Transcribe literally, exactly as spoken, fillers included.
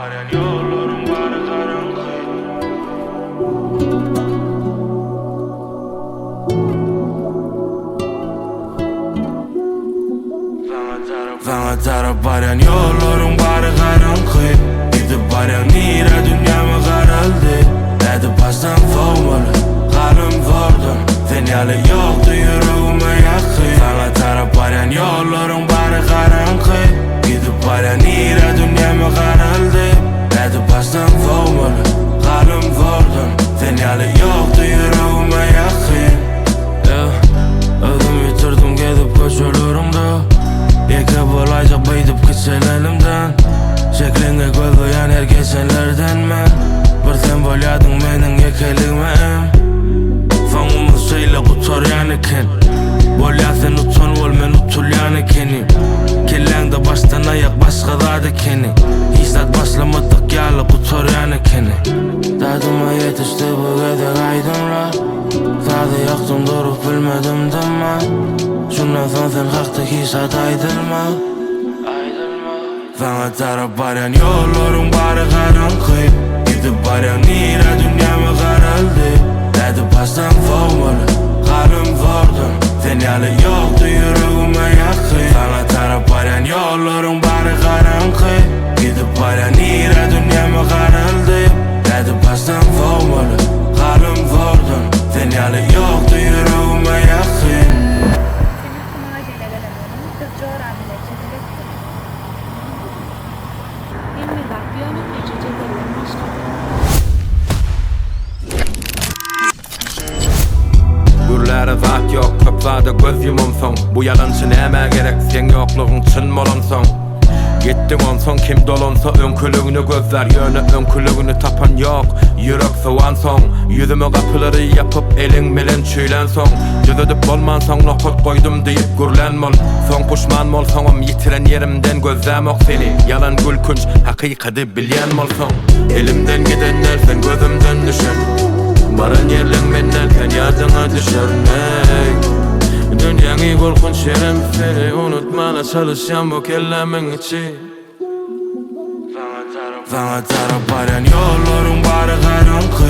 Baran yollarım var karanlık. Bana taraf baran yollarım var karanlık. Gidip baran nira dünyamı karaldı. Edip pastan foğmalı kalım vurdum. Fenyali yoktu yüreğime yakın. Bana taraf baran yollarım var karanlık. Gidip baran nira dünyamı karaldı. Edip pastan foğmalı kalım vurdum. Fenyali yoktu yüreğime yakın. Ödüm yitirdim gidip köşelerimde. Yeke bolaycak beydip gitsen elimden. Şekline göz koyan her geçenlerden mi? Bir sen bolyadın menin yekeligime. Fanımı söyle kutoryan eken. Bolyasen utson ol men utulyan ekenim. Kellende baştan ayak başka da dekeni. Hissat başlamadık yalı kutoryan ekeni. Dadıma yetişti bu gedek aydınla. Tadı yaktım durup bilmedim deme. Şundan son sen hakta hissat aydırma. Bana taraf baran yollarım bari karanlık. Gidip baran nira dünyamı karaldı. Edip pastan foğmalı kalım vurdum. Fenyali yoktu yüreğime yakın. Bana taraf baran yollarım bari karanlık. Gidip baran nira dünyamı karaldı. Edip pastan foğmalı kalım vurdum. Fenyali yoktu yüreğime yakın. Gürlere zat yok, köplerde göz yumum son. Bu yalançı neme gerek, sen yokluğun çın molon son. Gittin on son, kim dolonsa önkülüğünü gözler. Yönü önkülüğünü tapan yok, yürek soğan son. Yüzüme kapıları yapıp elin melin çüylen son. Cüzüdüp bolman son, nokot koydum deyip gürlen mol. Son kuşman mol sonum, yitiren yerimden gözlem ok seni. Yalan gülkünç, hakikati bilyen mol son. Elimden gidenler sen gözümden düşen. Baran yerlen menden sen yadına düşermek. Dünyanı korkunç yerim seni unutmana çalışan bu kellemin içi. Bana taraf baran yollarım bari karanlık.